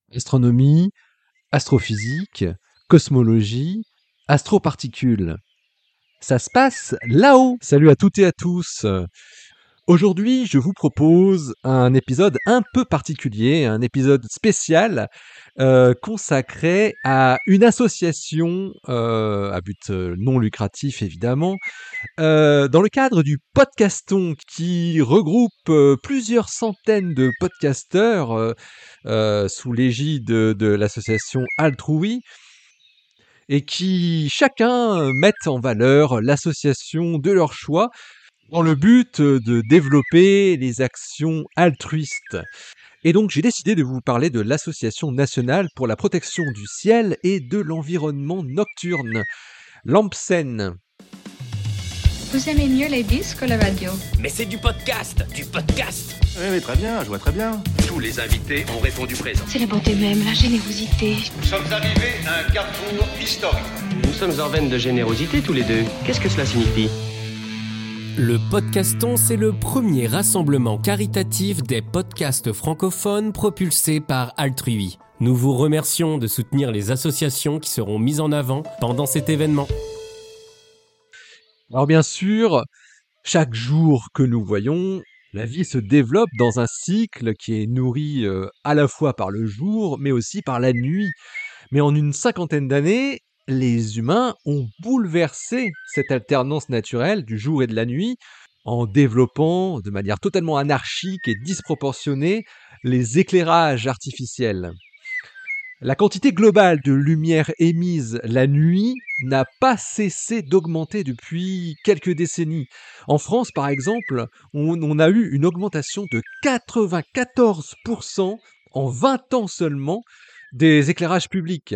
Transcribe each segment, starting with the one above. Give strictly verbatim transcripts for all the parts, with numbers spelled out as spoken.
Astronomie, astrophysique, cosmologie, astroparticules. Ça se passe là-haut. Salut à toutes et à tous. Aujourd'hui, je vous propose un épisode un peu particulier, un épisode spécial euh, consacré à une association euh, à but euh, non lucratif évidemment, euh, dans le cadre du Podcaston qui regroupe euh, plusieurs centaines de podcasteurs euh, euh, sous l'égide de, de l'association Altrui et qui chacun mettent en valeur l'association de leur choix dans le but de développer les actions altruistes. Et donc j'ai décidé de vous parler de l'Association nationale pour la protection du ciel et de l'environnement nocturne, l'AMPSEN. Vous aimez mieux les disques ou la radio? Mais c'est du podcast, du podcast. Oui, oui, très bien, je vois très bien. Tous les invités ont répondu présent. C'est la bonté même, la générosité. Nous sommes arrivés à un carrefour historique. Nous sommes en veine de générosité tous les deux. Qu'est-ce que cela signifie ? Le Podcaston, c'est le premier rassemblement caritatif des podcasts francophones propulsés par Altrui. Nous vous remercions de soutenir les associations qui seront mises en avant pendant cet événement. Alors bien sûr, chaque jour que nous voyons, la vie se développe dans un cycle qui est nourri euh, à la fois par le jour, mais aussi par la nuit. Mais en une cinquantaine d'années, les humains ont bouleversé cette alternance naturelle du jour et de la nuit en développant de manière totalement anarchique et disproportionnée les éclairages artificiels. La quantité globale de lumière émise la nuit n'a pas cessé d'augmenter depuis quelques décennies. En France, par exemple, on, on a eu une augmentation de quatre-vingt-quatorze pour cent en vingt ans seulement des éclairages publics.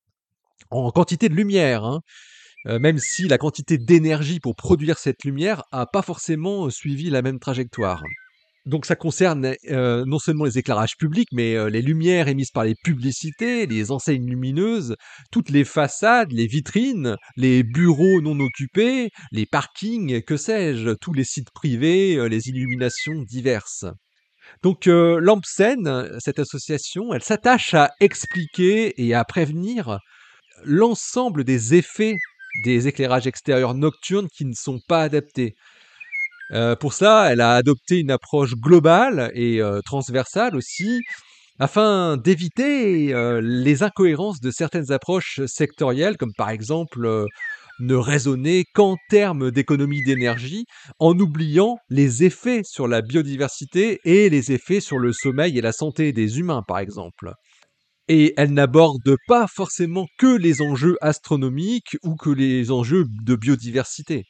En quantité de lumière, hein. Euh, même si la quantité d'énergie pour produire cette lumière n'a pas forcément suivi la même trajectoire. Donc ça concerne euh, non seulement les éclairages publics, mais euh, les lumières émises par les publicités, les enseignes lumineuses, toutes les façades, les vitrines, les bureaux non occupés, les parkings, que sais-je, tous les sites privés, euh, les illuminations diverses. Donc euh, l'AMPSEN, cette association, elle s'attache à expliquer et à prévenir l'ensemble des effets des éclairages extérieurs nocturnes qui ne sont pas adaptés. Euh, pour cela, elle a adopté une approche globale et euh, transversale aussi, afin d'éviter euh, les incohérences de certaines approches sectorielles, comme par exemple euh, ne raisonner qu'en termes d'économie d'énergie, en oubliant les effets sur la biodiversité et les effets sur le sommeil et la santé des humains, par exemple. Et elle n'aborde pas forcément que les enjeux astronomiques ou que les enjeux de biodiversité.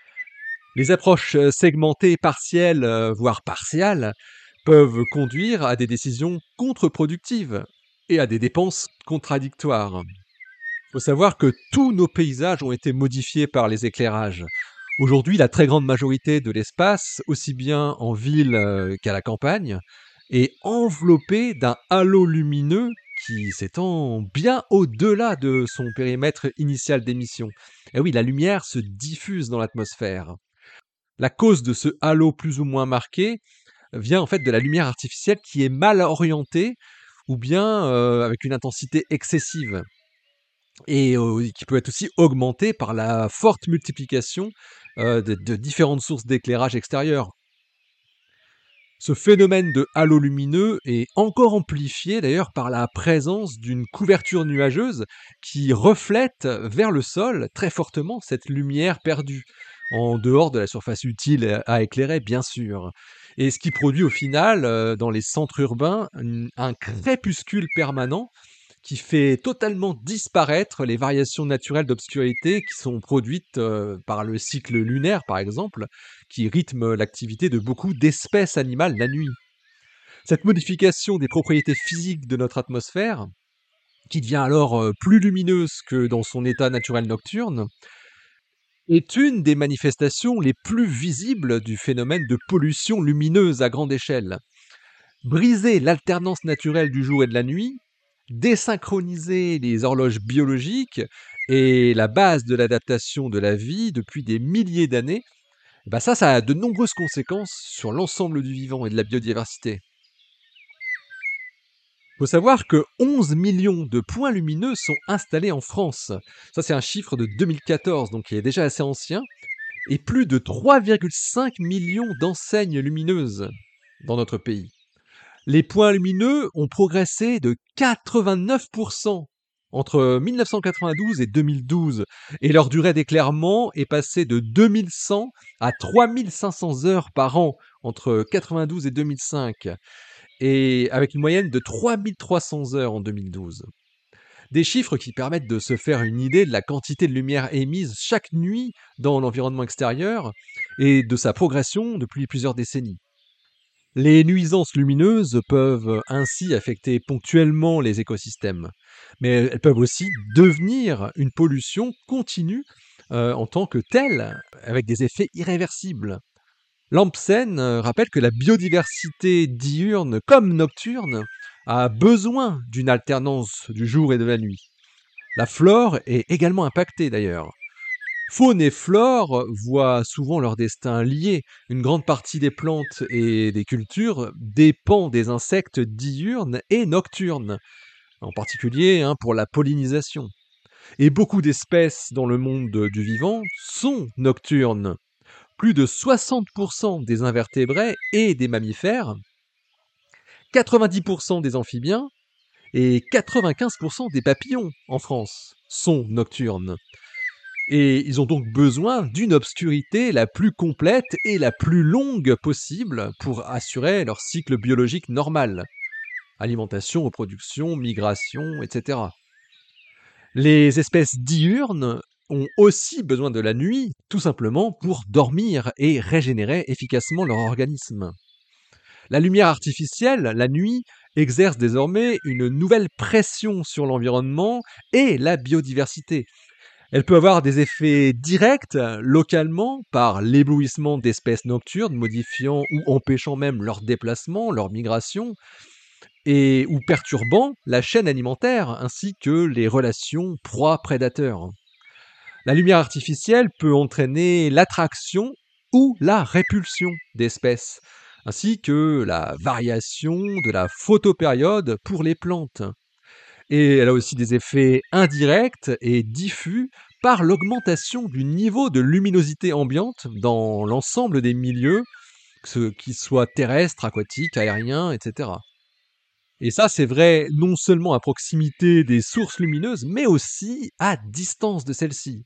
Les approches segmentées, partielles, euh, voire partiales, peuvent conduire à des décisions contre-productives et à des dépenses contradictoires. Il faut savoir que tous nos paysages ont été modifiés par les éclairages. Aujourd'hui, la très grande majorité de l'espace, aussi bien en ville euh, qu'à la campagne, est enveloppée d'un halo lumineux qui s'étend bien au-delà de son périmètre initial d'émission. Et oui, la lumière se diffuse dans l'atmosphère. La cause de ce halo plus ou moins marqué vient en fait de la lumière artificielle qui est mal orientée ou bien euh, avec une intensité excessive et euh, qui peut être aussi augmentée par la forte multiplication euh, de, de différentes sources d'éclairage extérieur. Ce phénomène de halo lumineux est encore amplifié d'ailleurs par la présence d'une couverture nuageuse qui reflète vers le sol très fortement cette lumière perdue, en dehors de la surface utile à éclairer bien sûr. Et ce qui produit au final, euh, dans les centres urbains, un, un crépuscule permanent qui fait totalement disparaître les variations naturelles d'obscurité qui sont produites euh, par le cycle lunaire, par exemple, qui rythme l'activité de beaucoup d'espèces animales la nuit. Cette modification des propriétés physiques de notre atmosphère, qui devient alors euh, plus lumineuse que dans son état naturel nocturne, est une des manifestations les plus visibles du phénomène de pollution lumineuse à grande échelle. Briser l'alternance naturelle du jour et de la nuit, désynchroniser les horloges biologiques et la base de l'adaptation de la vie depuis des milliers d'années, bah ça, ça a de nombreuses conséquences sur l'ensemble du vivant et de la biodiversité. Il faut savoir que onze millions de points lumineux sont installés en France. Ça, c'est un chiffre de deux mille quatorze, donc il est déjà assez ancien. Et plus de trois virgule cinq millions d'enseignes lumineuses dans notre pays. Les points lumineux ont progressé de quatre-vingt-neuf pour cent entre mille neuf cent quatre-vingt-douze et deux mille douze, et leur durée d'éclairement est passée de deux mille cent à trois mille cinq cents heures par an entre quatre-vingt-douze et deux mille cinq, et avec une moyenne de trois mille trois cents heures en deux mille douze. Des chiffres qui permettent de se faire une idée de la quantité de lumière émise chaque nuit dans l'environnement extérieur et de sa progression depuis plusieurs décennies. Les nuisances lumineuses peuvent ainsi affecter ponctuellement les écosystèmes, mais elles peuvent aussi devenir une pollution continue euh, en tant que telle, avec des effets irréversibles. Lampsen euh, rappelle que la biodiversité diurne comme nocturne a besoin d'une alternance du jour et de la nuit. La flore est également impactée d'ailleurs. Faune et flore voient souvent leur destin lié. Une grande partie des plantes et des cultures dépend des insectes diurnes et nocturnes, en particulier hein, pour la pollinisation. Et beaucoup d'espèces dans le monde du vivant sont nocturnes. Plus de soixante pour cent des invertébrés et des mammifères, quatre-vingt-dix pour cent des amphibiens et quatre-vingt-quinze pour cent des papillons en France sont nocturnes. Et ils ont donc besoin d'une obscurité la plus complète et la plus longue possible pour assurer leur cycle biologique normal. Alimentation, reproduction, migration, et cetera. Les espèces diurnes ont aussi besoin de la nuit, tout simplement pour dormir et régénérer efficacement leur organisme. La lumière artificielle, la nuit, exerce désormais une nouvelle pression sur l'environnement et la biodiversité. Elle peut avoir des effets directs localement par l'éblouissement d'espèces nocturnes, modifiant ou empêchant même leur déplacement, leur migration, et ou perturbant la chaîne alimentaire ainsi que les relations proie-prédateur. La lumière artificielle peut entraîner l'attraction ou la répulsion d'espèces, ainsi que la variation de la photopériode pour les plantes. Et elle a aussi des effets indirects et diffus par l'augmentation du niveau de luminosité ambiante dans l'ensemble des milieux, qu'ils soient terrestres, aquatiques, aériens, et cetera. Et ça, c'est vrai non seulement à proximité des sources lumineuses, mais aussi à distance de celles-ci.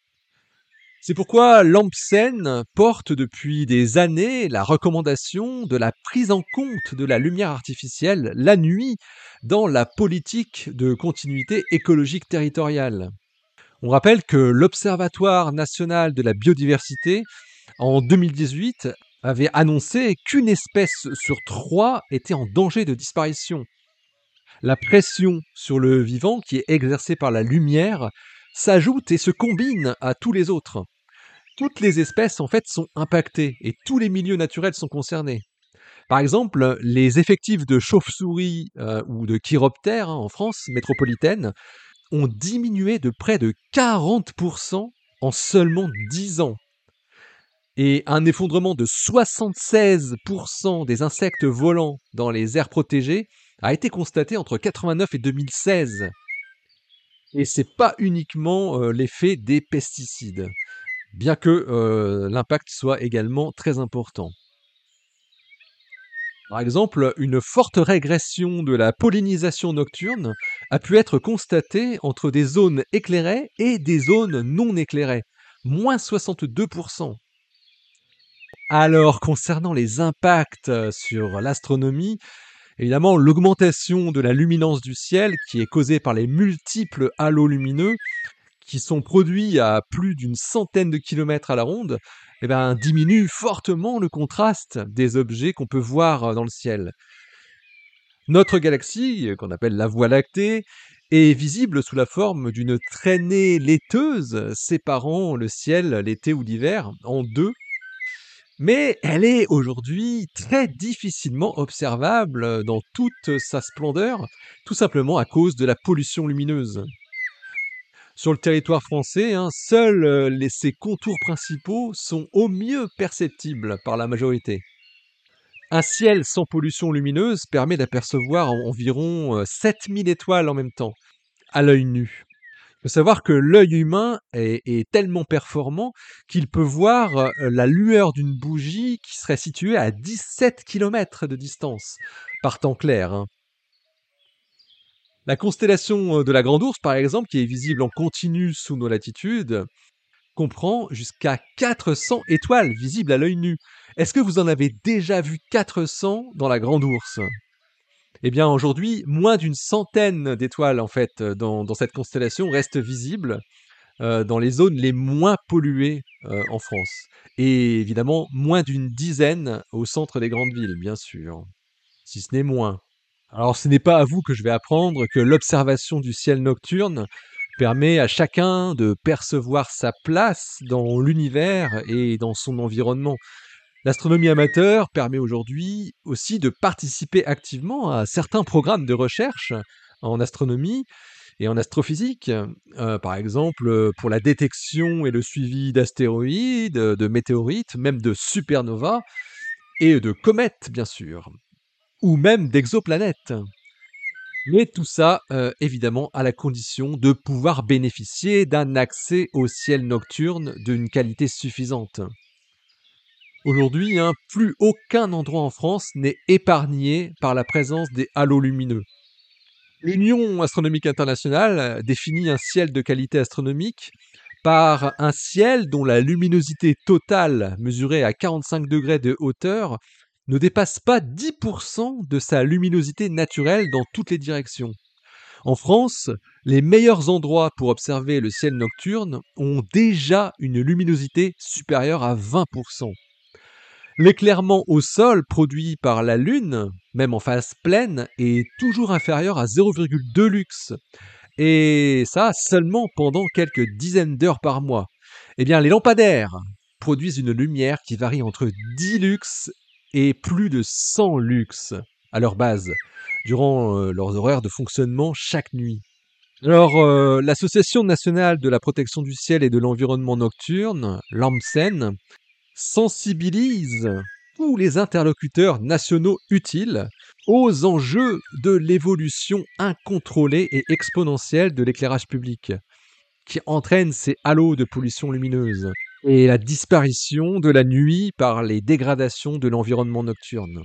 C'est pourquoi Lampsen porte depuis des années la recommandation de la prise en compte de la lumière artificielle la nuit dans la politique de continuité écologique territoriale. On rappelle que l'Observatoire national de la biodiversité, en deux mille dix-huit, avait annoncé qu'une espèce sur trois était en danger de disparition. La pression sur le vivant qui est exercée par la lumière s'ajoute et se combine à tous les autres. Toutes les espèces en fait sont impactées et tous les milieux naturels sont concernés. Par exemple, les effectifs de chauves-souris euh, ou de chiroptères hein, en France métropolitaine ont diminué de près de quarante pour cent en seulement dix ans. Et un effondrement de soixante-seize pour cent des insectes volants dans les aires protégées a été constaté entre quatre-vingt-neuf et deux mille seize. Et c'est pas uniquement euh, l'effet des pesticides, bien que euh, l'impact soit également très important. Par exemple, une forte régression de la pollinisation nocturne a pu être constatée entre des zones éclairées et des zones non éclairées, moins soixante-deux pour cent. Alors, concernant les impacts sur l'astronomie, évidemment, l'augmentation de la luminance du ciel, qui est causée par les multiples halos lumineux, qui sont produits à plus d'une centaine de kilomètres à la ronde, eh ben, diminue fortement le contraste des objets qu'on peut voir dans le ciel. Notre galaxie, qu'on appelle la Voie lactée, est visible sous la forme d'une traînée laiteuse séparant le ciel l'été ou l'hiver en deux, mais elle est aujourd'hui très difficilement observable dans toute sa splendeur, tout simplement à cause de la pollution lumineuse. Sur le territoire français, hein, seuls euh, les, ses contours principaux sont au mieux perceptibles par la majorité. Un ciel sans pollution lumineuse permet d'apercevoir environ sept mille étoiles en même temps, à l'œil nu. Il faut savoir que l'œil humain est, est tellement performant qu'il peut voir la lueur d'une bougie qui serait située à dix-sept kilomètres de distance, par temps clair. Hein. La constellation de la Grande Ourse, par exemple, qui est visible en continu sous nos latitudes, comprend jusqu'à quatre cents étoiles visibles à l'œil nu. Est-ce que vous en avez déjà vu quatre cents dans la Grande Ourse ? Eh bien, aujourd'hui, moins d'une centaine d'étoiles, en fait, dans, dans cette constellation restent visibles euh, dans les zones les moins polluées euh, en France. Et évidemment, moins d'une dizaine au centre des grandes villes, bien sûr, si ce n'est moins. Alors, ce n'est pas à vous que je vais apprendre que l'observation du ciel nocturne permet à chacun de percevoir sa place dans l'univers et dans son environnement. L'astronomie amateur permet aujourd'hui aussi de participer activement à certains programmes de recherche en astronomie et en astrophysique, euh, par exemple pour la détection et le suivi d'astéroïdes, de météorites, même de supernovas et de comètes, bien sûr, ou même d'exoplanètes. Mais tout ça, euh, évidemment, à la condition de pouvoir bénéficier d'un accès au ciel nocturne d'une qualité suffisante. Aujourd'hui, hein, plus aucun endroit en France n'est épargné par la présence des halos lumineux. L'Union astronomique internationale définit un ciel de qualité astronomique par un ciel dont la luminosité totale, mesurée à quarante-cinq degrés de hauteur, ne dépasse pas dix pour cent de sa luminosité naturelle dans toutes les directions. En France, les meilleurs endroits pour observer le ciel nocturne ont déjà une luminosité supérieure à vingt pour cent. L'éclairement au sol produit par la Lune, même en phase pleine, est toujours inférieur à zéro virgule deux lux. Et ça seulement pendant quelques dizaines d'heures par mois. Eh bien, les lampadaires produisent une lumière qui varie entre dix lux et plus de cent lux à leur base, durant euh, leurs horaires de fonctionnement chaque nuit. Alors, euh, l'Association nationale de la protection du ciel et de l'environnement nocturne, l'ANPSEN, sensibilise tous les interlocuteurs nationaux utiles aux enjeux de l'évolution incontrôlée et exponentielle de l'éclairage public, qui entraîne ces halos de pollution lumineuse et la disparition de la nuit par les dégradations de l'environnement nocturne.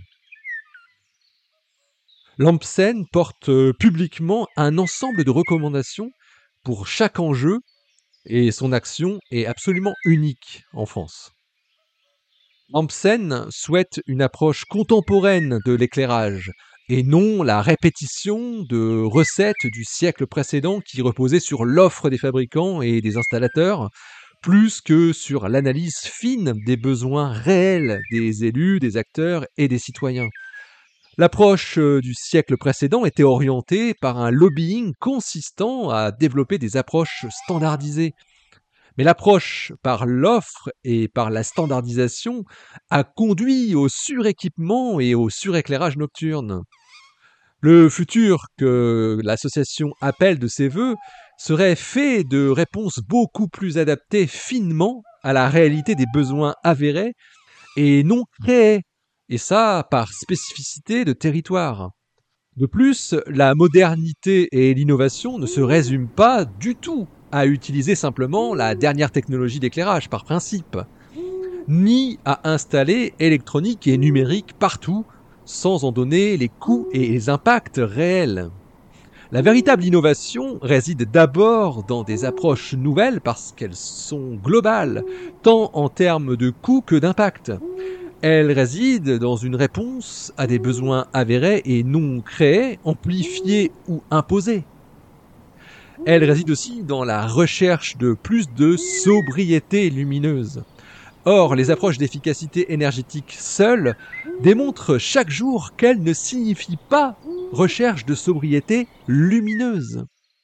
L'ANPSEN porte publiquement un ensemble de recommandations pour chaque enjeu et son action est absolument unique en France. L'ANPSEN souhaite une approche contemporaine de l'éclairage et non la répétition de recettes du siècle précédent qui reposaient sur l'offre des fabricants et des installateurs, plus que sur l'analyse fine des besoins réels des élus, des acteurs et des citoyens. L'approche du siècle précédent était orientée par un lobbying consistant à développer des approches standardisées. Mais l'approche par l'offre et par la standardisation a conduit au suréquipement et au suréclairage nocturne. Le futur que l'association appelle de ses voeux serait fait de réponses beaucoup plus adaptées finement à la réalité des besoins avérés et non créés, et ça par spécificité de territoire. De plus, la modernité et l'innovation ne se résument pas du tout à utiliser simplement la dernière technologie d'éclairage par principe, ni à installer électronique et numérique partout sans en donner les coûts et les impacts réels. La véritable innovation réside d'abord dans des approches nouvelles parce qu'elles sont globales, tant en termes de coûts que d'impact. Elle réside dans une réponse à des besoins avérés et non créés, amplifiés ou imposés. Elle réside aussi dans la recherche de plus de sobriété lumineuse. Or, les approches d'efficacité énergétique seules démontrent chaque jour qu'elles ne signifient pas recherche de sobriété lumineuse.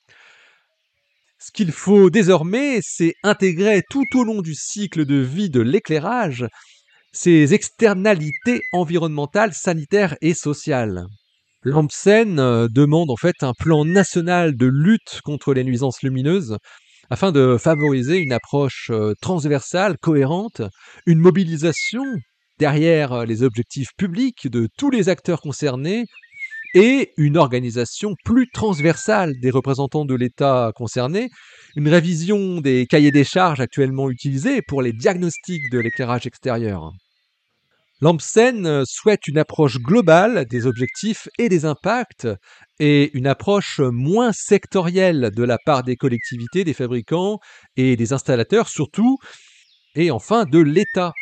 Ce qu'il faut désormais, c'est intégrer tout au long du cycle de vie de l'éclairage ses externalités environnementales, sanitaires et sociales. L'ANPSEN demande en fait un plan national de lutte contre les nuisances lumineuses afin de favoriser une approche transversale, cohérente, une mobilisation derrière les objectifs publics de tous les acteurs concernés et une organisation plus transversale des représentants de l'État concernés, une révision des cahiers des charges actuellement utilisés pour les diagnostics de l'éclairage extérieur. L'AMPSEN souhaite une approche globale des objectifs et des impacts et une approche moins sectorielle de la part des collectivités, des fabricants et des installateurs surtout, et enfin de l'État.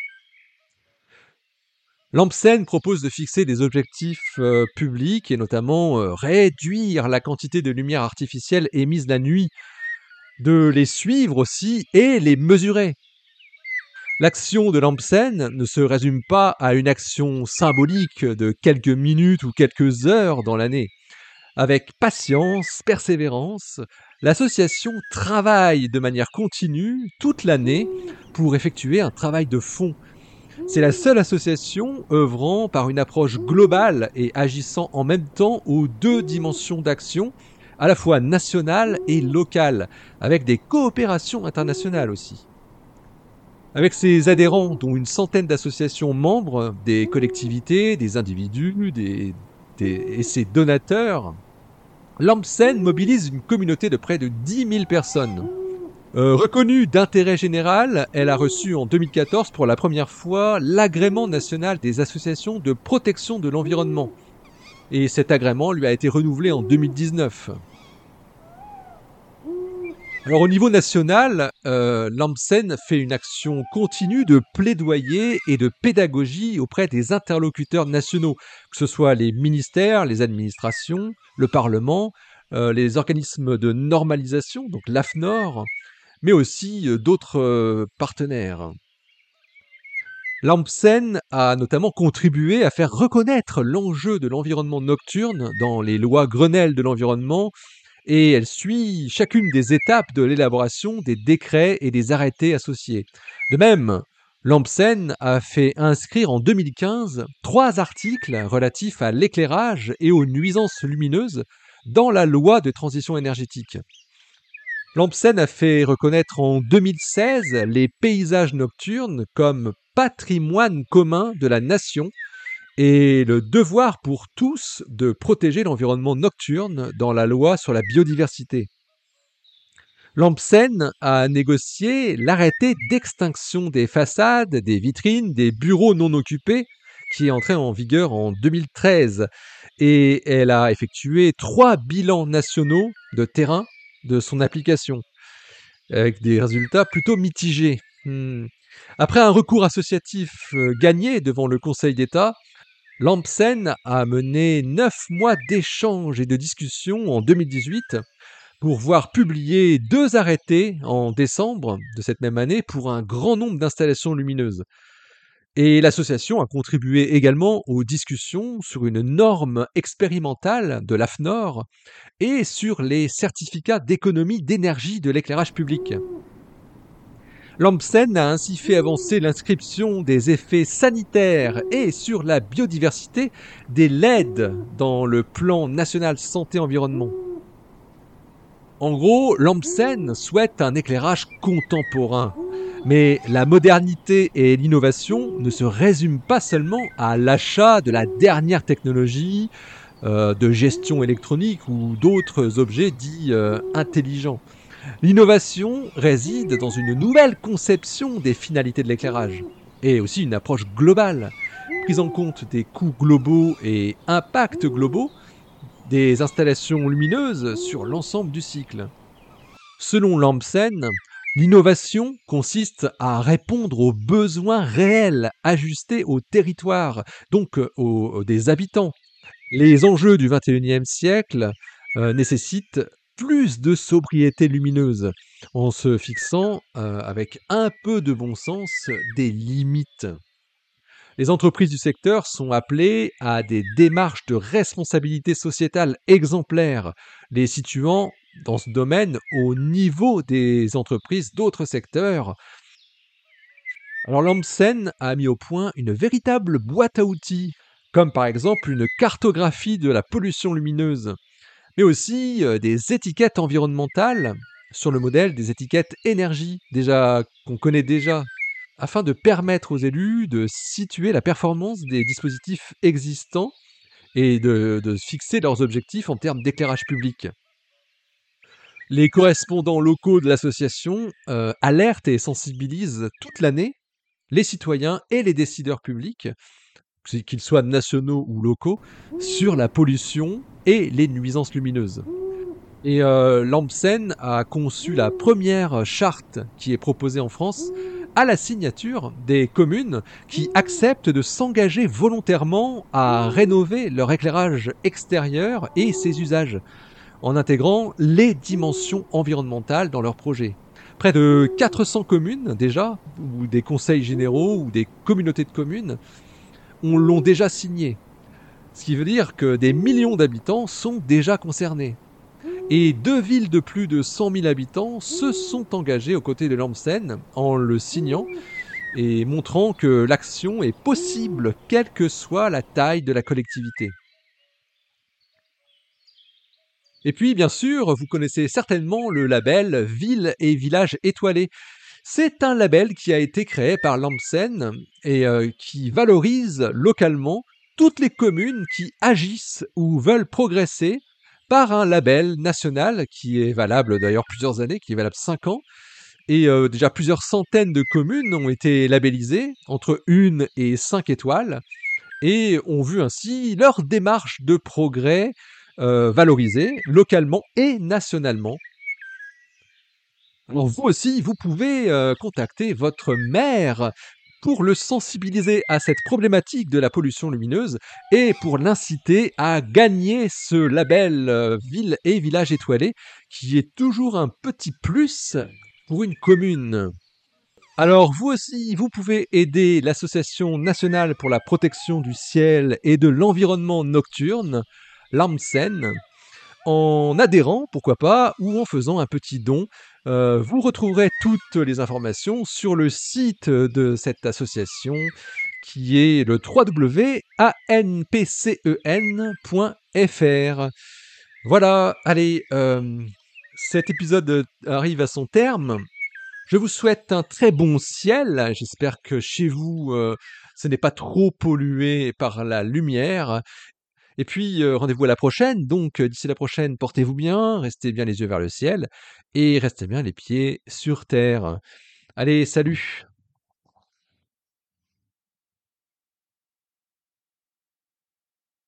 L'AMPSEN propose de fixer des objectifs euh, publics et notamment euh, réduire la quantité de lumière artificielle émise la nuit, de les suivre aussi et les mesurer. L'action de l'AMPSEN ne se résume pas à une action symbolique de quelques minutes ou quelques heures dans l'année. Avec patience, persévérance, l'association travaille de manière continue toute l'année pour effectuer un travail de fond. C'est la seule association œuvrant par une approche globale et agissant en même temps aux deux dimensions d'action, à la fois nationale et locale, avec des coopérations internationales aussi. Avec ses adhérents, dont une centaine d'associations membres, des collectivités, des individus des, des, et ses donateurs, l'AMPSEN mobilise une communauté de près de dix mille personnes. Euh, reconnue d'intérêt général, elle a reçu en deux mille quatorze pour la première fois l'agrément national des associations de protection de l'environnement. Et cet agrément lui a été renouvelé en deux mille dix-neuf. Alors au niveau national, euh, l'AMPSEN fait une action continue de plaidoyer et de pédagogie auprès des interlocuteurs nationaux, que ce soit les ministères, les administrations, le Parlement, euh, les organismes de normalisation, donc l'AFNOR, mais aussi euh, d'autres euh, partenaires. L'AMPSEN a notamment contribué à faire reconnaître l'enjeu de l'environnement nocturne dans les lois Grenelle de l'environnement, et elle suit chacune des étapes de l'élaboration des décrets et des arrêtés associés. De même, l'AMPSEN a fait inscrire en deux mille quinze trois articles relatifs à l'éclairage et aux nuisances lumineuses dans la loi de transition énergétique. L'AMPSEN a fait reconnaître en deux mille seize les paysages nocturnes comme patrimoine commun de la nation et le devoir pour tous de protéger l'environnement nocturne dans la loi sur la biodiversité. L'AMPSEN a négocié l'arrêté d'extinction des façades, des vitrines, des bureaux non occupés qui est entré en vigueur en deux mille treize et elle a effectué trois bilans nationaux de terrain de son application avec des résultats plutôt mitigés. Hmm. Après un recours associatif euh, gagné devant le Conseil d'État, l'AMPSEN a mené neuf mois d'échanges et de discussions en deux mille dix-huit pour voir publier deux arrêtés en décembre de cette même année pour un grand nombre d'installations lumineuses. Et l'association a contribué également aux discussions sur une norme expérimentale de l'AFNOR et sur les certificats d'économie d'énergie de l'éclairage public. L'AMPSEN a ainsi fait avancer l'inscription des effets sanitaires et sur la biodiversité des L E D dans le plan national santé-environnement. En gros, l'AMPSEN souhaite un éclairage contemporain. Mais la modernité et l'innovation ne se résument pas seulement à l'achat de la dernière technologie euh, de gestion électronique ou d'autres objets dits euh, intelligents. L'innovation réside dans une nouvelle conception des finalités de l'éclairage et aussi une approche globale, prise en compte des coûts globaux et impacts globaux des installations lumineuses sur l'ensemble du cycle. Selon l'AMPSEN, l'innovation consiste à répondre aux besoins réels ajustés au territoire, donc aux, aux des habitants. Les enjeux du vingt et unième siècle euh, nécessitent plus de sobriété lumineuse, en se fixant euh, avec un peu de bon sens des limites. Les entreprises du secteur sont appelées à des démarches de responsabilité sociétale exemplaires, les situant dans ce domaine au niveau des entreprises d'autres secteurs. Alors l'AMPSEN a mis au point une véritable boîte à outils, comme par exemple une cartographie de la pollution lumineuse, mais aussi euh, des étiquettes environnementales sur le modèle des étiquettes énergie, déjà qu'on connaît déjà. afin de permettre aux élus de situer la performance des dispositifs existants et de, de fixer leurs objectifs en termes d'éclairage public. Les correspondants locaux de l'association euh, alertent et sensibilisent toute l'année les citoyens et les décideurs publics, qu'ils soient nationaux ou locaux, sur la pollution et les nuisances lumineuses. Et euh, l'AMPSEN a conçu la première charte qui est proposée en France à la signature des communes qui acceptent de s'engager volontairement à rénover leur éclairage extérieur et ses usages, en intégrant les dimensions environnementales dans leurs projets. Près de quatre cents communes déjà, ou des conseils généraux, ou des communautés de communes, on l'ont déjà signé. Ce qui veut dire que des millions d'habitants sont déjà concernés. Et deux villes de plus de cent mille habitants se sont engagées aux côtés de l'AMPSEN en le signant et montrant que l'action est possible, quelle que soit la taille de la collectivité. Et puis, bien sûr, vous connaissez certainement le label Ville et Village Étoilés. C'est un label qui a été créé par l'AMPSEN et euh, qui valorise localement toutes les communes qui agissent ou veulent progresser par un label national qui est valable d'ailleurs plusieurs années, qui est valable cinq ans. Et euh, déjà plusieurs centaines de communes ont été labellisées, entre une et cinq étoiles, et ont vu ainsi leur démarche de progrès euh, valorisée localement et nationalement. Alors vous aussi, vous pouvez euh, contacter votre maire pour le sensibiliser à cette problématique de la pollution lumineuse et pour l'inciter à gagner ce label euh, Ville et Village Étoilé qui est toujours un petit plus pour une commune. Alors vous aussi, vous pouvez aider l'Association nationale pour la protection du ciel et de l'environnement nocturne, l'AMPSEN, en adhérant, pourquoi pas, ou en faisant un petit don. Euh, vous retrouverez toutes les informations sur le site de cette association qui est le w w w point a n p c e n point f r. Voilà, allez, euh, cet épisode arrive à son terme. Je vous souhaite un très bon ciel. J'espère que chez vous, euh, ce n'est pas trop pollué par la lumière. Et puis, euh, rendez-vous à la prochaine. Donc, euh, d'ici la prochaine, portez-vous bien, restez bien les yeux vers le ciel et restez bien les pieds sur terre. Allez, salut!